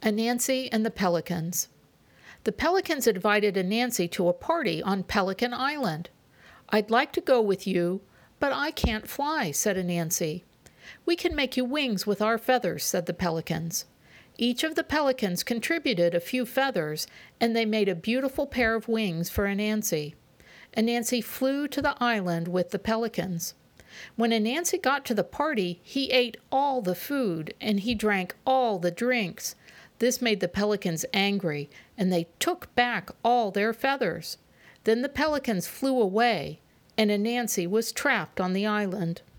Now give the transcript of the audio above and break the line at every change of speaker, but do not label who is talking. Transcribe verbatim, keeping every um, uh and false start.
Anansi and the Pelicans. The Pelicans invited Anansi to a party on Pelican Island. "I'd like to go with you, but I can't fly," said Anansi. "We can make you wings with our feathers," said the Pelicans. Each of the Pelicans contributed a few feathers, and they made a beautiful pair of wings for Anansi. Anansi flew to the island with the Pelicans. When Anansi got to the party, he ate all the food, and he drank all the drinks. This made the Pelicans angry, and they took back all their feathers. Then the Pelicans flew away, and Anansi was trapped on the island.